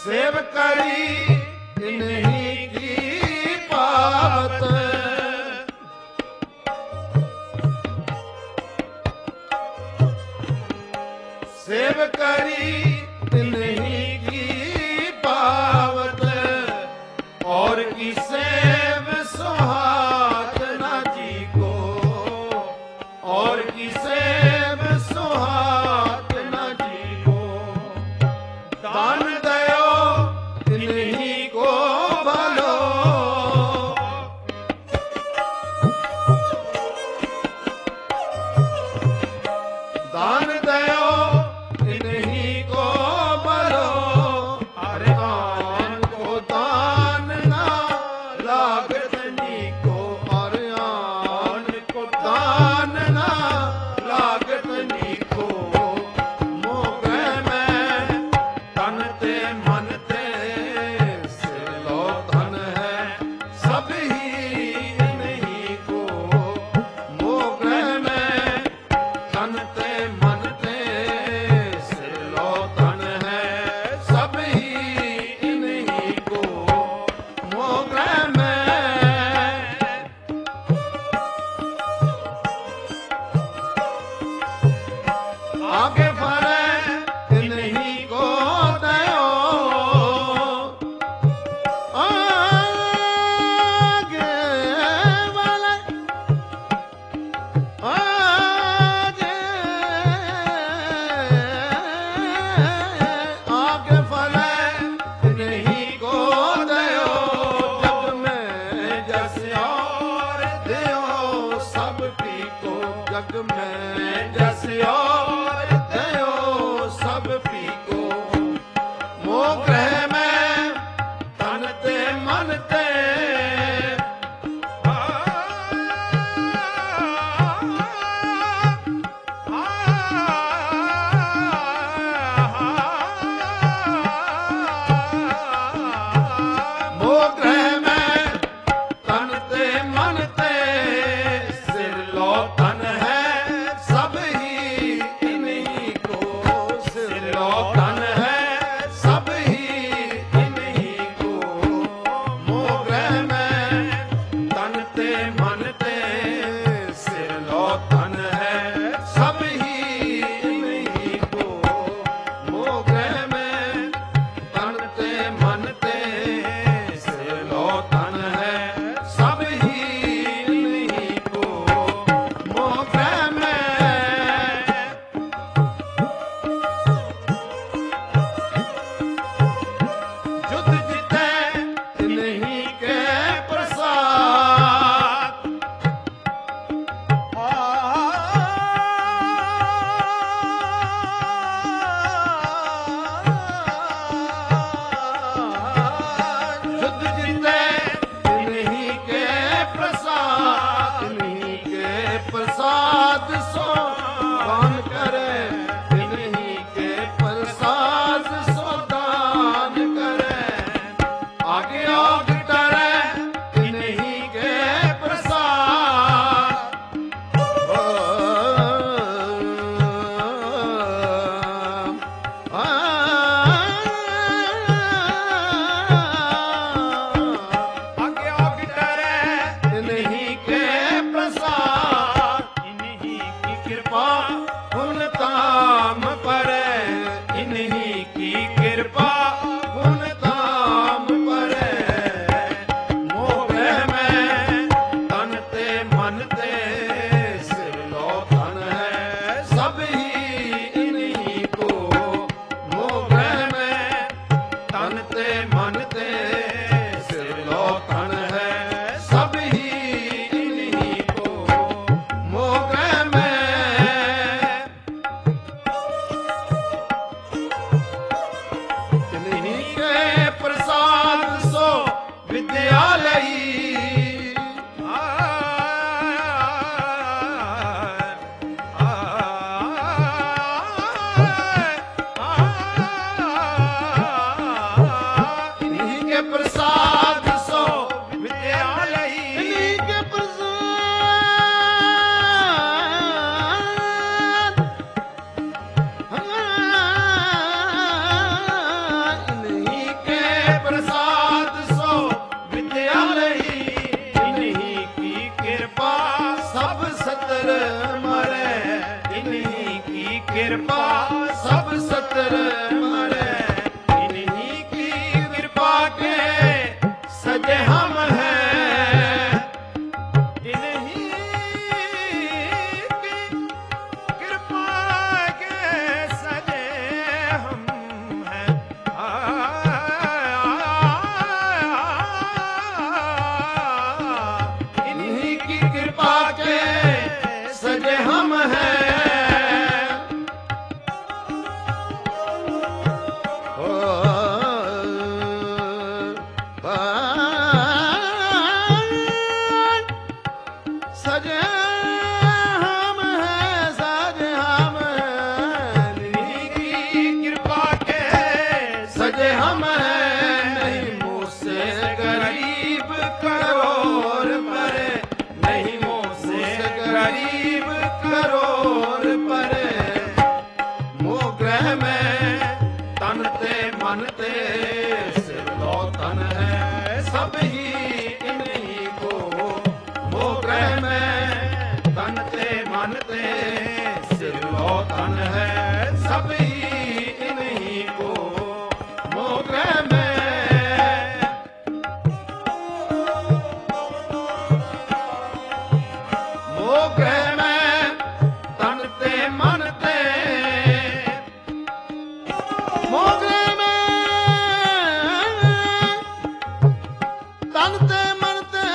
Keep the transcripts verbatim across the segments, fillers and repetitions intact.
Save करी इन्हीं की पावत। सेव करी इन्हीं की पावत, और की सेव सुहात ना जी को, और की सेव सुहात ना जी को। दान दयो इन्हीं को भलो, दान दयो इन्हीं को भलो। अरे आन को दान ना लागत नी को, अरे आन को दान ना लागत नी को। मोगे में तन ते मन ते सिलो धन है सब ही इन्हीं को। मोगे में तन ते मन ते कृपा सब सतर मरे, इन्हीं की कृपा के सजे हम हैं, इन्हीं की कृपा के सजे हम हैं। आ, इन्हीं की कृपा के सजे हम हैं। सजे हम हैं, सजे हम हैं, इन्हीं की कृपा के सजे हम हैं। नहीं मुझसे गरीब करोड़ परे, नहीं मुझसे गरीब करोड़ परे, मोह ग्रह में तन ते मन ते सिर लो तन है सब ही इन्हीं को। मोह ग्रह में तन ते मन ते सिर लो तन है सब ही इन्हीं को। मोह ग्रह में मोह ग्रह में तन ते मन ते, मोह ग्रह में तन ते मन ते,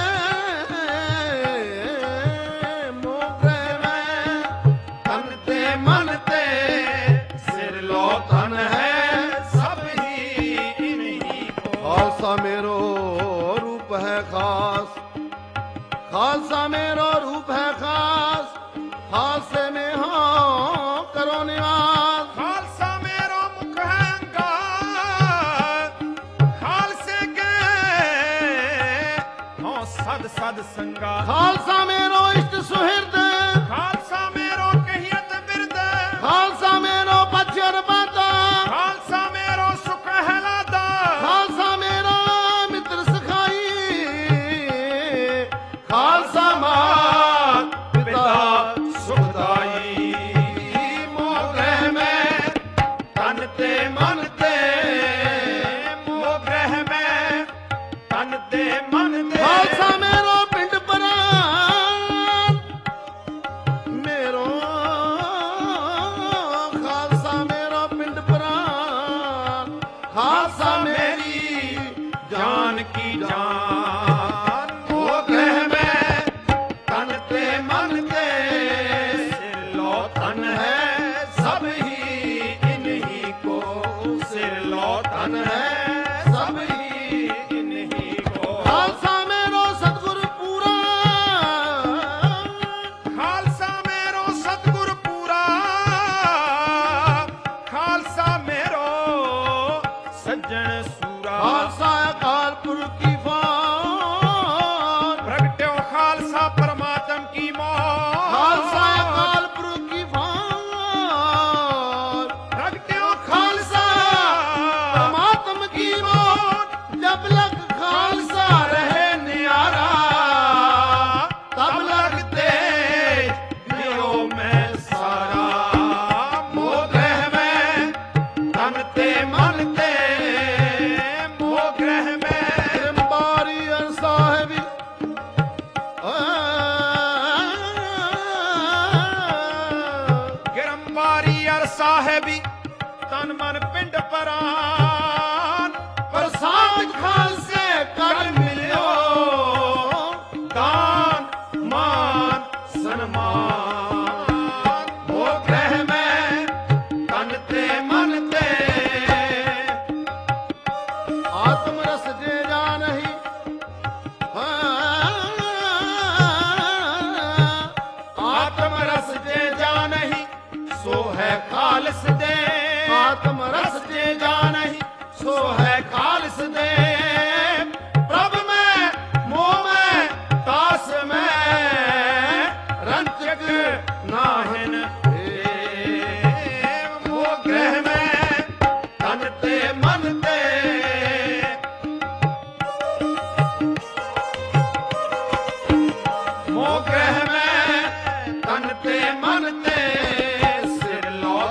मोह ग्रह में तन ते मन ते सिर लो तन है सब ही इन्हीं को। खालसा मेरो रूप है खास, खालसा मेरो रूप है खास, खालसे में हाँ करो निवास। खालसा मेरो मुख है अंगार, खालसे के हाँ सद सद संगा। खालसा मेरो इष्ट सुहृद, खालसा मेरो कहियत बिरद, खालसा मेरो बचर बाता, खालसा मेरो सुख है लादा, खालसा मेरो मित्र सखाई, खालसा मात पिता सुखदाई। मोह ग्रह में तन ते मन ते, मोह ग्रह में तन ते मन ते, खालसा मेरो पिंड परान मेरो, खालसा मेरो पिंड परान, खालसा मेरी जान की जान। मोह ग्रह में तन ते मन ते सिर लो तन है सब ही इन्हीं को। सिर लो तन है सब ही इन्हीं को। खालसा मेरो सतगुर पूरा, खालसा मेरो सतगुर पूरा, खालसा मेरो सज्जन सूरा। खालसा अकाल पुरख की फान, प्रगट्यो खालसा परमात्म की मौत। खालसा अकाल पुरख की फान, प्रगट्यो खालसा परमात्म की मौत। जब लग खालसा रहे न्यारा, तब लग तेज दियो में सारा। मोह ग्रह में तन ते मन ते, मोह ग्रह में बारी अर साहिबी, गिरंबारी अर साहिबी तन मन पिंड परान। प्रसाद खालसे कर मिलियो दान मान सन्मान। मोह ग्रह में तन ते मन ते, आत्म रस जे जानही, आत्म रस जे जानही सो है खालस दे। आत्म रस जे जानही सो है खालस दे। प्रभ में मोह में तास में रंचक नाहिन। मोह ग्रह में तन ते मन ते, मोह ग्रह में तन ते मन ते सिर लो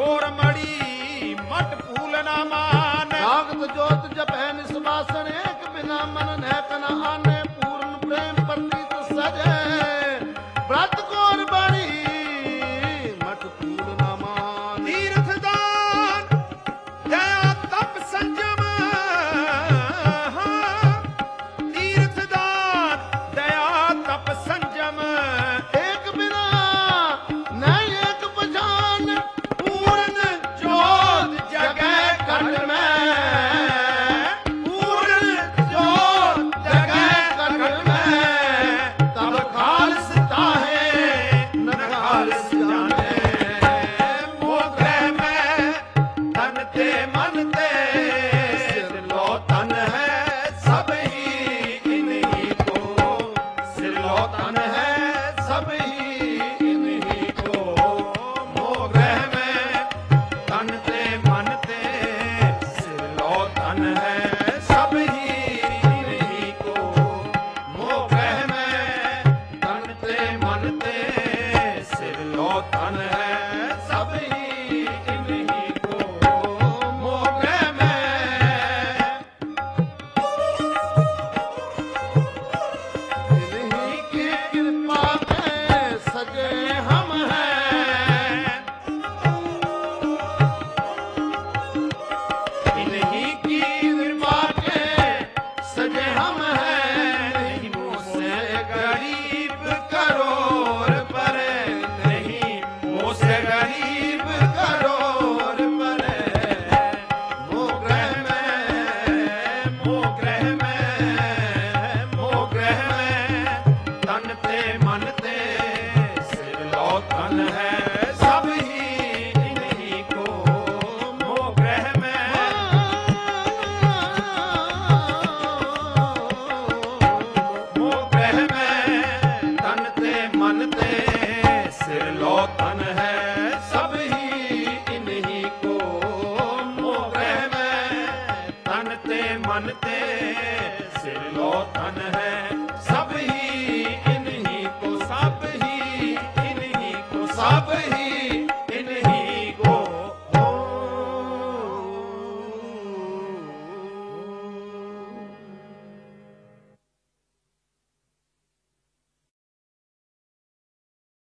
और मड़ी मट फूल न माने। जागत जोत जप है निस्वासन एक बिना मन नहक न आने। पूर्ण प्रेम प्रतीत सजे व्रत कोर बड़ी मट फूल न माने। तीर्थ दान दया तप संयम, तीर्थ दान दया तप संयम। एक बिना नहीं एक पहचान पूर्ण जोत जगह खंड में, पूर्ण जोत जगह खंड में। तब खालसता है न खालस जाने। मोह ग्रह में तन ते मन ते सिर लो तन है सब ही इन्हीं को। सिर लो तन है सब ही इन्हीं को। मोह ग्रह में तन ते मन ते सिर लो तन है सब ही इन्हीं को। मोह ग्रह में तन ते मन ते सिर लो तन है सब ही इन्हीं को। मोह ग्रह में इन्हीं की कृपा में सजे हम हैं। इन्हीं की कृपा के सजे हम हैं। नहीं मुझसे गरीब करोड़ पर, नहीं मुझसे गरीब करोड़ पर। मोह ग्रह में, मोह ग्रह में, मोह ग्रह में तन ते मन ते सिर लो तन है सब ही इन्हीं को। मोह ग्रह में मोह ग्रह में तन ते मन ते सिर लो तन है सब ही इन्हीं को। मोह ग्रह में तन ते मन ते सिर लो तन है सब ही इन्हीं को। सब ही इन्हीं को। सब ही